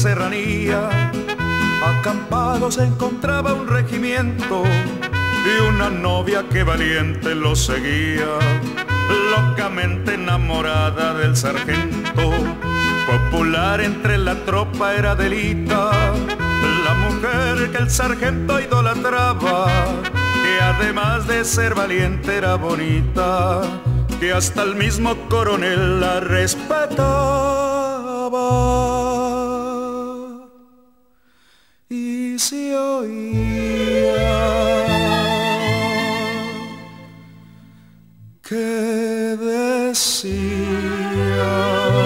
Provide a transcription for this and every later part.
serranía, acampado se encontraba un regimiento y una novia que valiente lo seguía, locamente enamorada del sargento. Popular entre la tropa era Adelita, la mujer que el sargento idolatraba, que además de ser valiente era bonita, que hasta el mismo coronel la respetaba. Y se oía que decía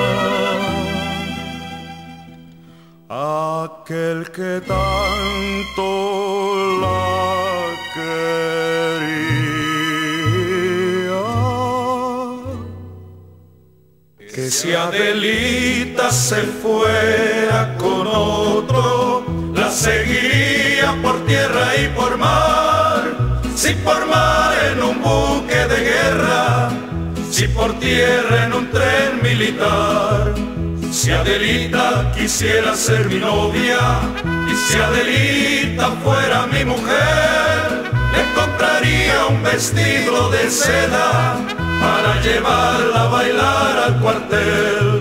aquel que tanto la quería, que si Adelita se fuera con otro, la seguiría por tierra y por mar, si por mar en un buque de guerra, si por tierra en un tren militar. Si Adelita quisiera ser mi novia y si Adelita fuera mi mujer, le compraría un vestido de seda para llevarla a bailar al cuartel.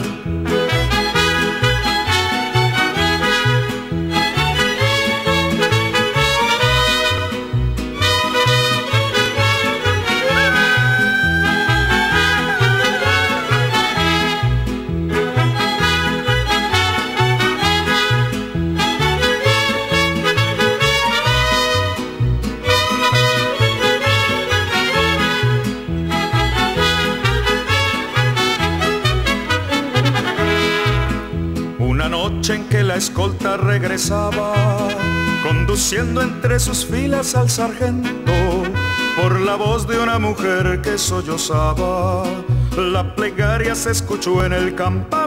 Una noche en que la escolta regresaba, conduciendo entre sus filas al sargento, por la voz de una mujer que sollozaba, la plegaria se escuchó en el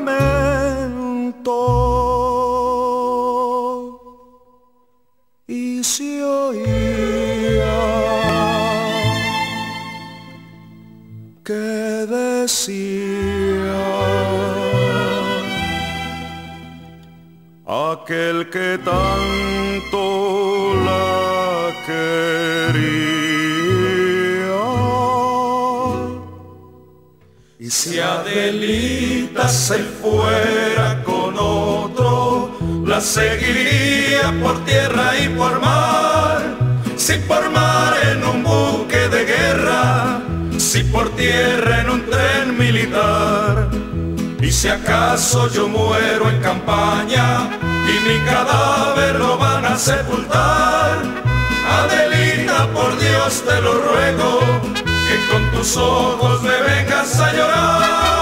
campamento y se oía que decía aquel que tanto la quería. Y si Adelita se fuera con otro, la seguiría por tierra y por mar, si por mar en un buque de guerra, si por tierra en un tren militar. Y si acaso yo muero en campaña y mi cadáver lo van a sepultar, Adelita, por Dios te lo ruego, que con tus ojos me vengas a llorar.